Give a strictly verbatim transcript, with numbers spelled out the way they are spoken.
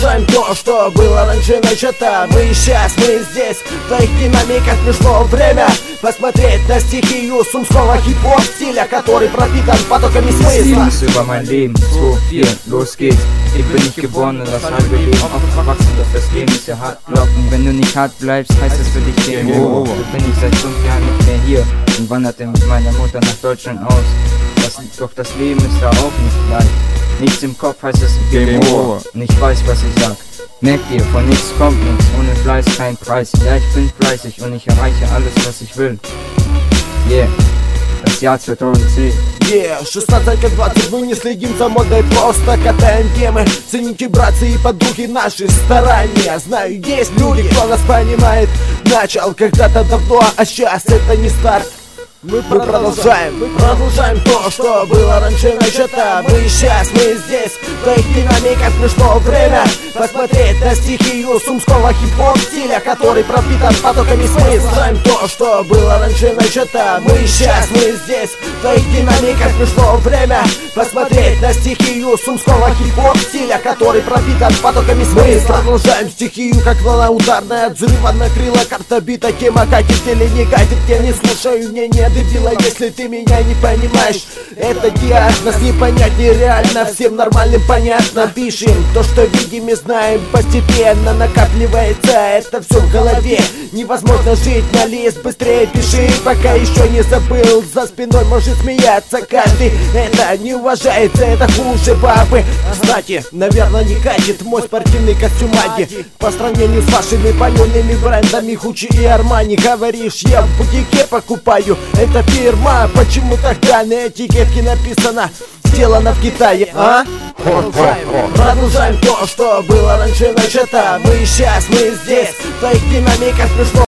Продолжаем то, что было раньше начато. Мы сейчас, мы здесь, в твоих динамиках пришло время посмотреть на стихию сумского хип-хоп стиля, который пропитан потоками смысла. Über mein Leben, zwei, vier, los geht's. Ich bin nicht geboren, das halbe Leben aufgewachsen, doch das Leben ist ja hart. Und wenn du nicht hart bleibst, heißt es für dich Game Over. So bin ich seit fünf Jahren nicht mehr hier und wanderte mit meiner Mutter nach Deutschland aus. Das, doch das Leben ist da auch nicht leicht. Nichts im Kopf heißt es Game Over. Und ich weiß, was ich sag. Merkt ihr, von nichts kommt nichts, ohne Fleiß kein Preis. Ja, ich bin fleißig und ich erreiche alles, was ich will. Yeah, das Jahr zweitausendzehn. Yeah, шестнадцать двадцать, мы не следим за модой, просто катаем темы. Цените, братцы и подруги, наши старания. Знаю, есть люди, кто нас понимает. Начал когда-то давно, а сейчас это не старт. Мы продолжаем, мы продолжаем то, что было раньше начато. Мы сейчас, мы здесь, в твоих динамиках пришло время посмотреть на стихию сумского хип-хоп стиля, который пропитан потоками смысла. Продолжаем то, что было раньше начато. Мы сейчас, мы здесь, в твоих динамиках пришло время посмотреть на стихию сумского хип-хоп стиля, который пропитан потоками смысла. Продолжаем стихию, как волна ударная от взрыва накрыла карта бита. Тема катит или не катит, я не слушаю мнения дебила, если ты меня не понимаешь. Это диагноз, не понять нереально, всем нормальным понятно. Пишем то, что видим и знаем, постепенно накапливается это все в голове. Невозможно жить на лист, быстрее пиши, пока еще не забыл. За спиной может смеяться каждый, это не уважается, это хуже бабы. Кстати, наверное, не катит мой спортивный костюм Ади по сравнению с вашими палеными брендами Гуччи и Армани. Говоришь, я в бутике покупаю, это фирма, почему тогда на этикетке написано сделано в Китае, а? Продолжаем, продолжаем то, что было раньше начато. Мы сейчас, мы здесь, в твоих динамиках пришло